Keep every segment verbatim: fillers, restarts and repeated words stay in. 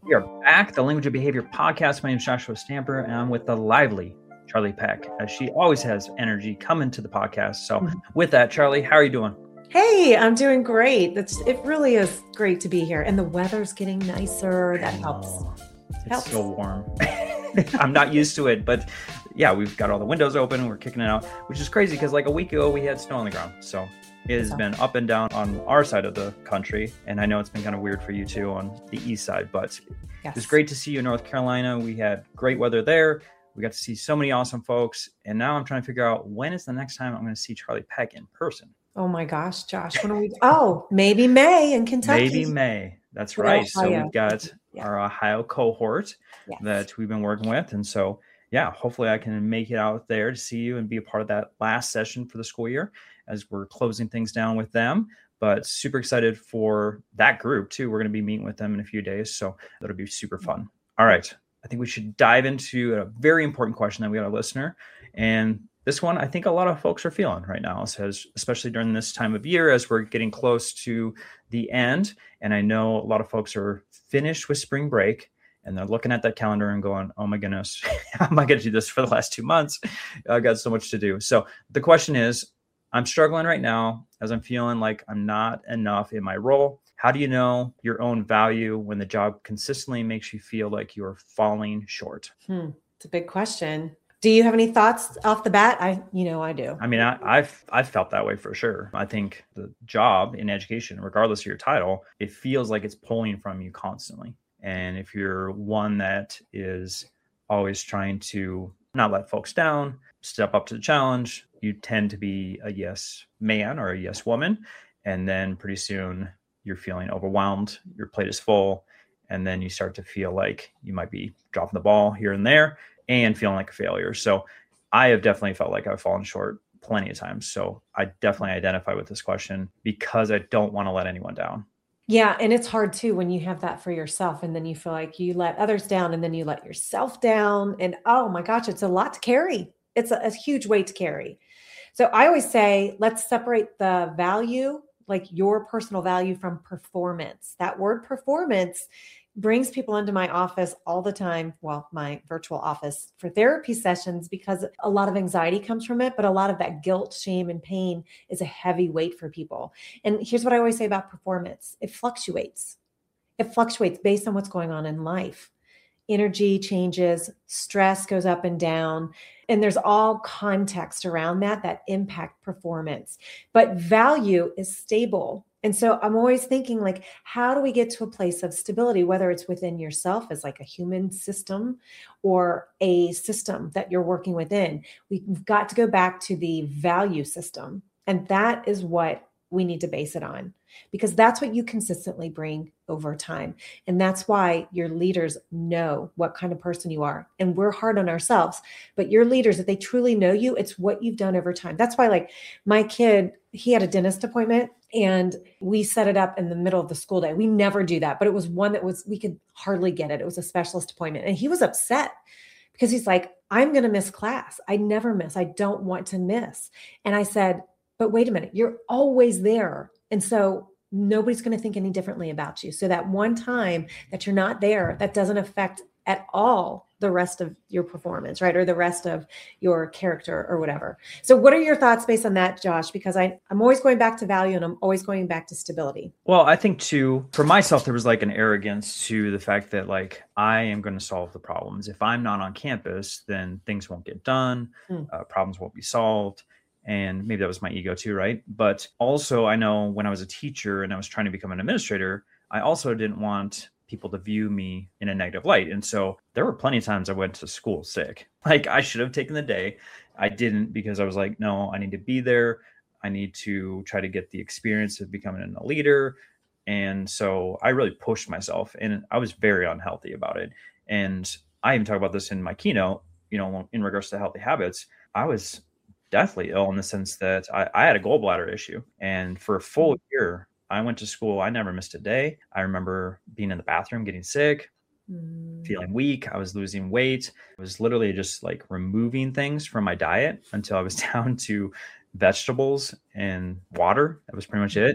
We are back, the Language of Behavior podcast. My name is Joshua Stamper, and I'm with the lively Charlie Peck, as she always has energy coming to the podcast. So mm-hmm. with that, Charlie, how are you doing? Hey, I'm doing great. That's it really is great to be here. And the weather's getting nicer. That helps. It's helps. so warm. I'm not used to it, but yeah, we've got all the windows open and we're kicking it out, which is crazy because like a week ago we had snow on the ground. So it has been up and down on our side of the country. And I know it's been kind of weird for you too on the east side, but yes. It was great to see you in North Carolina. We had great weather there. We got to see so many awesome folks. And now I'm trying to figure out when is the next time I'm going to see Charlie Peck in person. Oh my gosh, Josh, when are we? Oh, maybe May in Kentucky. Maybe May. That's right. So we've got yeah. our Ohio cohort yes. that we've been working with. And so, yeah, hopefully I can make it out there to see you and be a part of that last session for the school year as we're closing things down with them. But super excited for that group too. We're going to be meeting with them in a few days. So that'll be super fun. All right. I think we should dive into a very important question that we got a listener. And this one, I think a lot of folks are feeling right now, says, especially during this time of year as we're getting close to the end. And I know a lot of folks are finished with spring break and they're looking at that calendar and going, oh my goodness, how am I going to do this for the last two months? I got so much to do. So the question is, I'm struggling right now as I'm feeling like I'm not enough in my role. How do you know your own value when the job consistently makes you feel like you're falling short? Hmm. It's a big question. Do you have any thoughts off the bat? I, you know, I do. I mean, I, I've, I've felt that way for sure. I think the job in education, regardless of your title, it feels like it's pulling from you constantly. And if you're one that is always trying to not let folks down, step up to the challenge, you tend to be a yes man or a yes woman. And then pretty soon you're feeling overwhelmed, your plate is full, and then you start to feel like you might be dropping the ball here and there and feeling like a failure. So I have definitely felt like I've fallen short plenty of times. So I definitely identify with this question because I don't want to let anyone down. Yeah. And it's hard too when you have that for yourself and then you feel like you let others down and then you let yourself down. And oh my gosh, it's a lot to carry. It's a, a huge weight to carry. So I always say, let's separate the value, like your personal value, from performance. That word performance brings people into my office all the time. Well, my virtual office for therapy sessions, because a lot of anxiety comes from it, but a lot of that guilt, shame, and pain is a heavy weight for people. And here's what I always say about performance. It fluctuates. It fluctuates based on what's going on in life. Energy changes, stress goes up and down, and there's all context around that that impact performance. But value is stable. And so I'm always thinking, like, how do we get to a place of stability, whether it's within yourself as like a human system or a system that you're working within? We've got to go back to the value system. And that is what we need to base it on, because that's what you consistently bring over time. And that's why your leaders know what kind of person you are. And we're hard on ourselves, but your leaders, if they truly know you, it's what you've done over time. That's why, like, my kid, he had a dentist appointment and we set it up in the middle of the school day. We never do that, but it was one that was, we could hardly get it. It was a specialist appointment. And he was upset because he's like, I'm going to miss class. I never miss. I don't want to miss. And I said, but wait a minute, you're always there. And so nobody's going to think any differently about you. So that one time that you're not there, that doesn't affect at all the rest of your performance, right? Or the rest of your character or whatever. So what are your thoughts based on that, Josh? Because I, I'm always going back to value and I'm always going back to stability. Well, I think too, for myself, there was like an arrogance to the fact that like, I am going to solve the problems. If I'm not on campus, then things won't get done. Mm. Uh, problems won't be solved. And maybe that was my ego too, right? But also I know when I was a teacher and I was trying to become an administrator, I also didn't want people to view me in a negative light. And so there were plenty of times I went to school sick. Like I should have taken the day. I didn't, because I was like, no, I need to be there. I need to try to get the experience of becoming a leader. And so I really pushed myself and I was very unhealthy about it. And I even talk about this in my keynote, you know, in regards to healthy habits. I was deathly ill in the sense that I, I had a gallbladder issue. And for a full year, I went to school. I never missed a day. I remember being in the bathroom, getting sick, mm. feeling weak. I was losing weight. I was literally just like removing things from my diet until I was down to vegetables and water. That was pretty much it.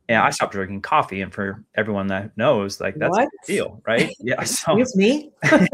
And I stopped drinking coffee. And for everyone that knows, like that's What? a big deal, right? Yeah. So, Excuse me.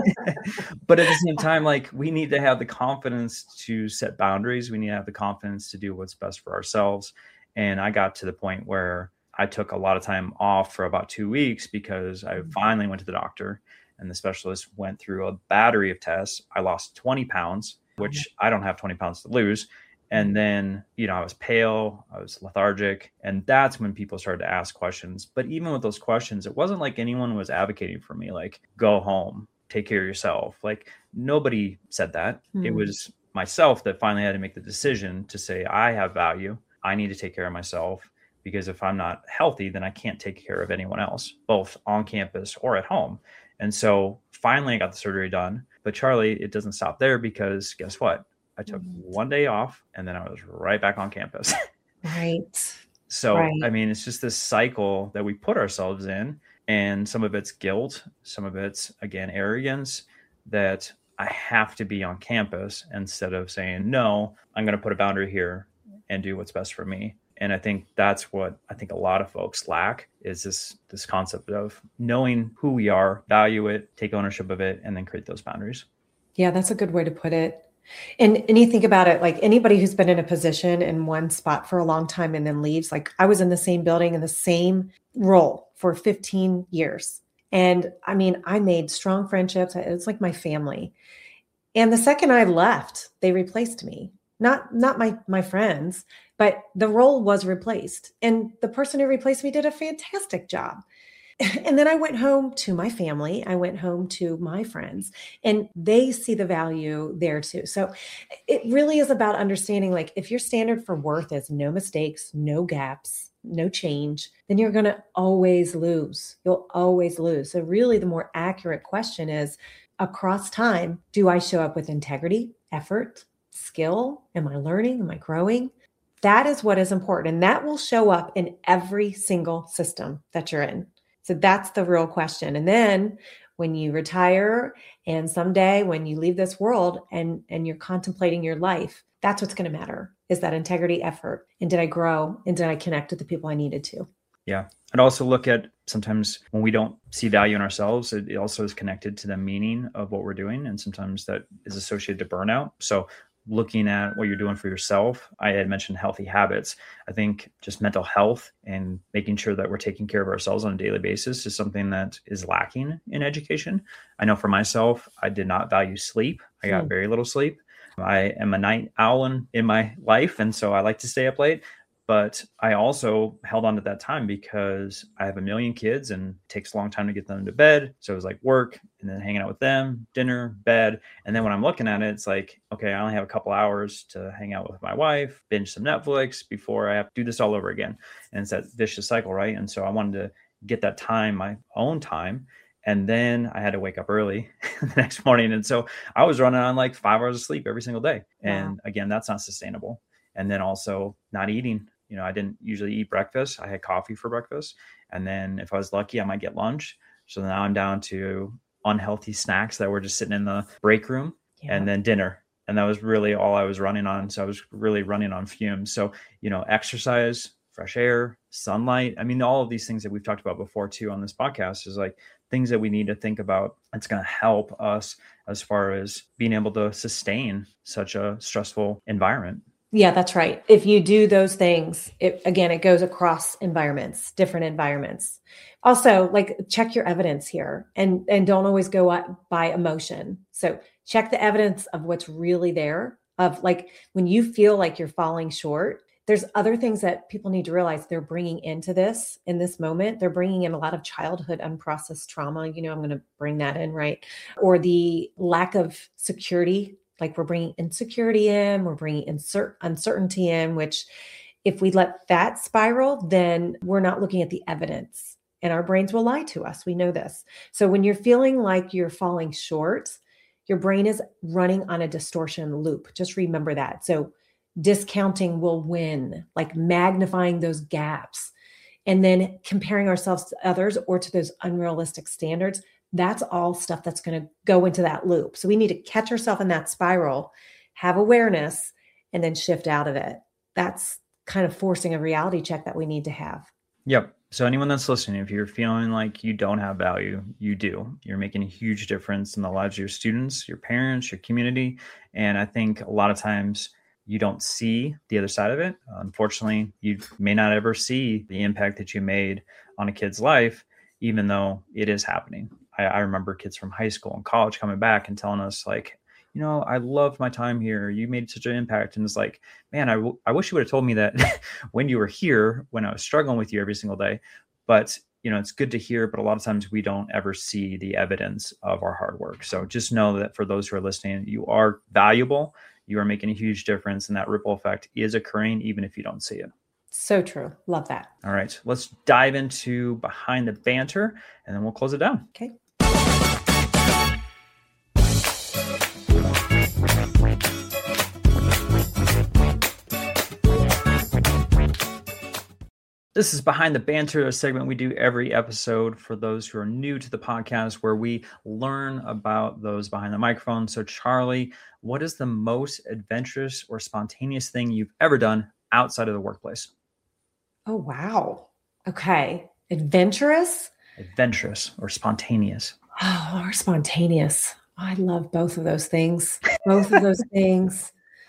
but at the same time, like we need to have the confidence to set boundaries. We need to have the confidence to do what's best for ourselves. And I got to the point where I took a lot of time off for about two weeks because I finally went to the doctor, and the specialist went through a battery of tests. I lost twenty pounds, which I don't have twenty pounds to lose. And then, you know, I was pale, I was lethargic, and that's when people started to ask questions. But even with those questions, it wasn't like anyone was advocating for me, like, go home, take care of yourself. Like, nobody said that. Mm. It was myself that finally had to make the decision to say, I have value. I need to take care of myself, because if I'm not healthy, then I can't take care of anyone else, both on campus or at home. And so finally I got the surgery done. But Charlie, it doesn't stop there, because guess what? I took one day off and then I was right back on campus. Right. So, right. I mean, it's just this cycle that we put ourselves in, and some of it's guilt, some of it's, again, arrogance, that I have to be on campus instead of saying, no, I'm going to put a boundary here and do what's best for me. And I think that's what I think a lot of folks lack, is this, this concept of knowing who we are, value it, take ownership of it, and then create those boundaries. Yeah, that's a good way to put it. And, and you think about it, like anybody who's been in a position in one spot for a long time and then leaves, like I was in the same building in the same role for fifteen years. And I mean, I made strong friendships. It was like my family. And the second I left, they replaced me. Not, not my, my friends, but the role was replaced. And the person who replaced me did a fantastic job. And then I went home to my family. I went home to my friends, and they see the value there too. So it really is about understanding, like, if your standard for worth is no mistakes, no gaps, no change, then you're going to always lose. You'll always lose. So really the more accurate question is, across time, do I show up with integrity, effort, skill? Am I learning? Am I growing? That is what is important. And that will show up in every single system that you're in. So that's the real question. And then when you retire, and someday when you leave this world and, and you're contemplating your life, that's what's going to matter, is that integrity, effort. And did I grow? And did I connect with the people I needed to? Yeah. I'd also look at sometimes when we don't see value in ourselves, it, it also is connected to the meaning of what we're doing. And sometimes that is associated to burnout. So looking at what you're doing for yourself, I had mentioned healthy habits. I think just mental health and making sure that we're taking care of ourselves on a daily basis is something that is lacking in education. I know for myself, I did not value sleep. I got mm. very little sleep. I am a night owl in, in my life, and so I like to stay up late. But I also held on to that time because I have a million kids and it takes a long time to get them to bed. So it was like work and then hanging out with them, dinner, bed. And then when I'm looking at it, it's like, okay, I only have a couple hours to hang out with my wife, binge some Netflix before I have to do this all over again. And it's that vicious cycle, right? And so I wanted to get that time, my own time. And then I had to wake up early the next morning. And so I was running on like five hours of sleep every single day. And wow. Again, that's not sustainable. And then also not eating. You know, I didn't usually eat breakfast. I had coffee for breakfast. And then if I was lucky, I might get lunch. So now I'm down to unhealthy snacks that were just sitting in the break room yeah. and then dinner. And that was really all I was running on. So I was really running on fumes. So, you know, exercise, fresh air, sunlight. I mean, all of these things that we've talked about before too on this podcast is like things that we need to think about. It's going to help us as far as being able to sustain such a stressful environment. Yeah, that's right. If you do those things, it, again, it goes across environments, different environments. Also, like check your evidence here and, and don't always go up by emotion. So check the evidence of what's really there, of like when you feel like you're falling short, there's other things that people need to realize they're bringing into this in this moment. They're bringing in a lot of childhood unprocessed trauma. You know, I'm going to bring that in, right? Or the lack of security. Like we're bringing insecurity in, we're bringing insert uncertainty in, which if we let that spiral, then we're not looking at the evidence and our brains will lie to us. We know this. So when you're feeling like you're falling short, your brain is running on a distortion loop. Just remember that. So discounting will win, like magnifying those gaps and then comparing ourselves to others or to those unrealistic standards. That's all stuff that's going to go into that loop. So we need to catch ourselves in that spiral, have awareness, and then shift out of it. That's kind of forcing a reality check that we need to have. Yep. So anyone that's listening, if you're feeling like you don't have value, you do. You're making a huge difference in the lives of your students, your parents, your community. And I think a lot of times you don't see the other side of it. Unfortunately, you may not ever see the impact that you made on a kid's life, even though it is happening. I, I remember kids from high school and college coming back and telling us like, you know, I loved my time here. You made such an impact. And it's like, man, I, w- I wish you would have told me that when you were here, when I was struggling with you every single day. But, you know, it's good to hear, but a lot of times we don't ever see the evidence of our hard work. So just know that for those who are listening, you are valuable. You are making a huge difference, and that ripple effect is occurring, even if you don't see it. So true. Love that. All right, let's dive into Behind the Banter, and then we'll close it down. Okay. This is Behind the Banter, a segment we do every episode for those who are new to the podcast, where we learn about those behind the microphone. So, Charlie, what is the most adventurous or spontaneous thing you've ever done outside of the workplace? Oh, wow. Okay. Adventurous? Adventurous or spontaneous? Oh, or spontaneous. I love both of those things. Both of those things.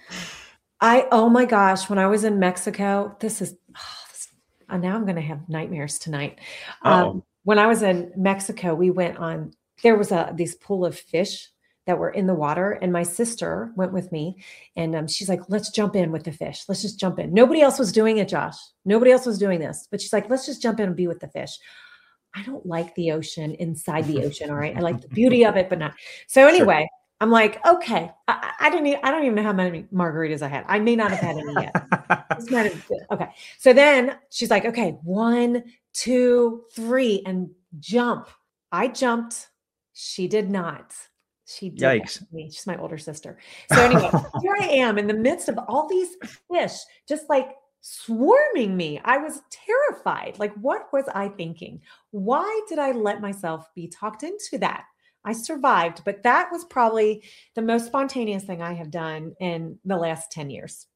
I, oh my gosh, when I was in Mexico, this is, oh, this, uh, now I'm going to have nightmares tonight. Um, when I was in Mexico, we went on, there was a, this pool of fish that were in the water, and my sister went with me, and um, she's like, let's jump in with the fish. Let's just jump in. Nobody else was doing it, Josh. Nobody else was doing this, but she's like, let's just jump in and be with the fish. I don't like the ocean inside the ocean. All right. I like the beauty of it, but not. So anyway, sure. I'm like, okay, I, I didn't, even, I don't even know how many margaritas I had. I may not have had any yet. This might have been, okay. So then she's like, okay, one, two, three, and jump. I jumped. She did not. She did. Yikes. Me. She's my older sister. So anyway, here I am in the midst of all these fish, just like swarming me. I was terrified. Like, what was I thinking? Why did I let myself be talked into that? I survived, but that was probably the most spontaneous thing I have done in the last ten years.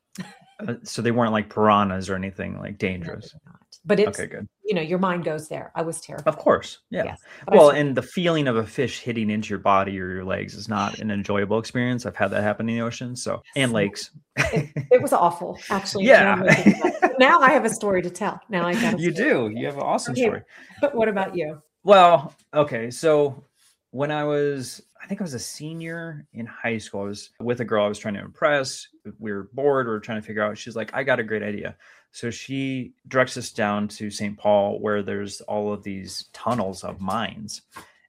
uh, so they weren't like piranhas or anything like dangerous. No, not. But it's, okay, good. You know, your mind goes there. I was terrified. Of course. Yeah. Yes, well, and the feeling of a fish hitting into your body or your legs is not an enjoyable experience. I've had that happen in the ocean. So, and lakes. it, it was awful, actually. Yeah. Now I have a story to tell. Now I got a You story. do. You have an awesome okay. story. What about you? Well, okay. So when I was, I think I was a senior in high school, I was with a girl I was trying to impress. We were bored. We were trying to figure out, she's like, I got a great idea. So she directs us down to Saint Paul, where there's all of these tunnels of mines,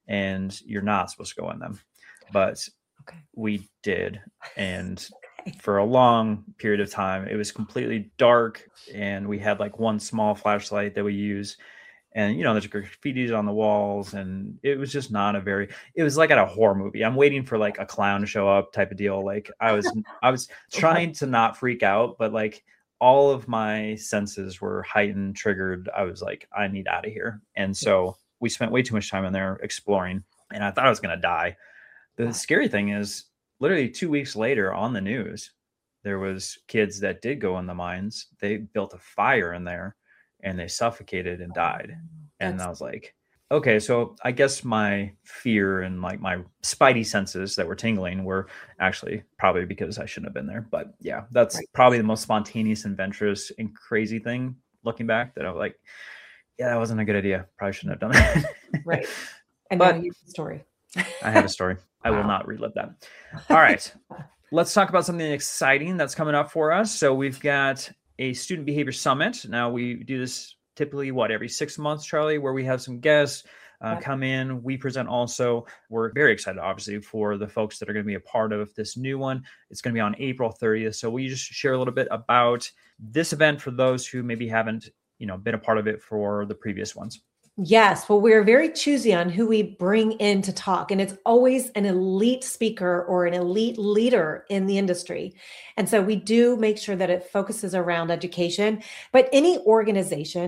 and you're not supposed to go in them. But okay. we did. And okay. for a long period of time, it was completely dark. And we had like one small flashlight that we use. And, you know, there's graffitis on the walls. And it was just not a very, it was like at a horror movie. I'm waiting for like a clown to show up type of deal. Like I was, I was trying to not freak out, but like, all of my senses were heightened, triggered. I was like, I need out of here. And so we spent way too much time in there exploring, and I thought I was going to die. The scary thing is literally two weeks later on the news, there was kids that did go in the mines. They built a fire in there and they suffocated and died. And I was like, okay, so I guess my fear and like my spidey senses that were tingling were actually probably because I shouldn't have been there. But yeah, that's right. Probably the most spontaneous, adventurous, and crazy thing looking back that I was like, yeah, that wasn't a good idea. Probably shouldn't have done that. Right. And but now you have a story. I have a story. I wow. will not relive that. All right. Let's talk about something exciting that's coming up for us. So we've got a student behavior summit. Now we do this typically what, every six months, Charlie, where we have some guests uh, okay. come in. We present also. We're very excited, obviously, for the folks that are going to be a part of this new one. It's going to be on April thirtieth. So will you just share a little bit about this event for those who maybe haven't, you know, been a part of it for the previous ones? Yes. Well, we're very choosy on who we bring in to talk, and it's always an elite speaker or an elite leader in the industry. And so we do make sure that it focuses around education, but any organization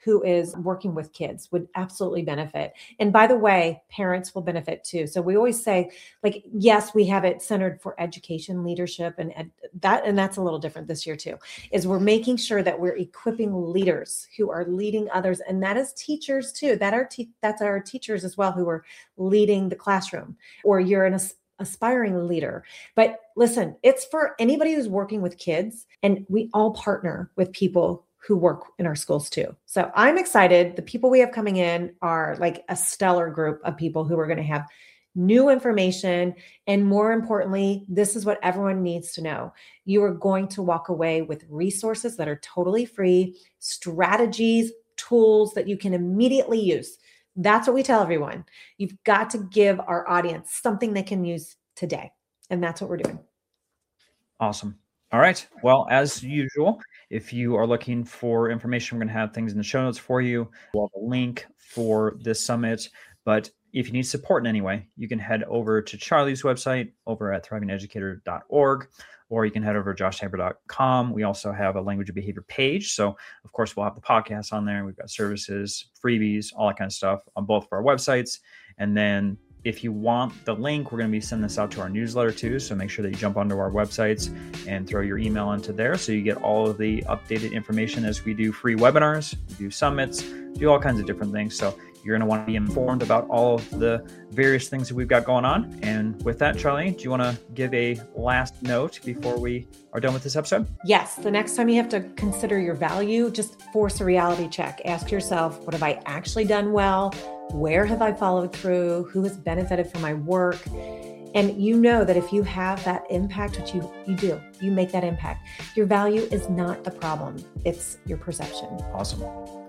who is working with kids would absolutely benefit. And by the way, parents will benefit too. So we always say, like, yes, we have it centered for education, leadership, and ed- that, and that's a little different this year too, is we're making sure that we're equipping leaders who are leading others. And that is teachers too. That are te- that's our teachers as well, who are leading the classroom, or you're an as- aspiring leader. But listen, it's for anybody who's working with kids, and we all partner with people who work in our schools too. So I'm excited. The people we have coming in are like a stellar group of people who are going to have new information. And more importantly, this is what everyone needs to know. You are going to walk away with resources that are totally free, strategies, tools that you can immediately use. That's what we tell everyone. You've got to give our audience something they can use today. And that's what we're doing. Awesome. All right. Well, as usual, if you are looking for information, we're going to have things in the show notes for you. We'll have a link for this summit. But if you need support in any way, you can head over to Charlie's website over at thriving educator dot org, or you can head over to josh tabor dot com. We also have a language and behavior page. So, of course, we'll have the podcast on there. We've got services, freebies, all that kind of stuff on both of our websites. And then if you want the link, we're going to be sending this out to our newsletter too. So make sure that you jump onto our websites and throw your email into there so you get all of the updated information as we do free webinars, we do summits, do all kinds of different things. So you're going to want to be informed about all of the various things that we've got going on. And with that, Charlie, do you want to give a last note before we are done with this episode? Yes. The next time you have to consider your value, just force a reality check. Ask yourself, what have I actually done well? Where have I followed through? Who has benefited from my work? And you know that if you have that impact, which you, you do, you make that impact. Your value is not the problem. It's your perception. Awesome.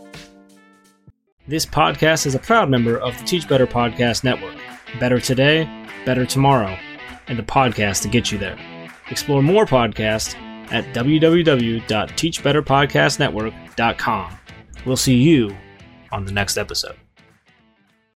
This podcast is a proud member of the Teach Better Podcast Network. Better today, better tomorrow, and the podcast to get you there. Explore more podcasts at w w w dot teach better podcast network dot com. We'll see you on the next episode.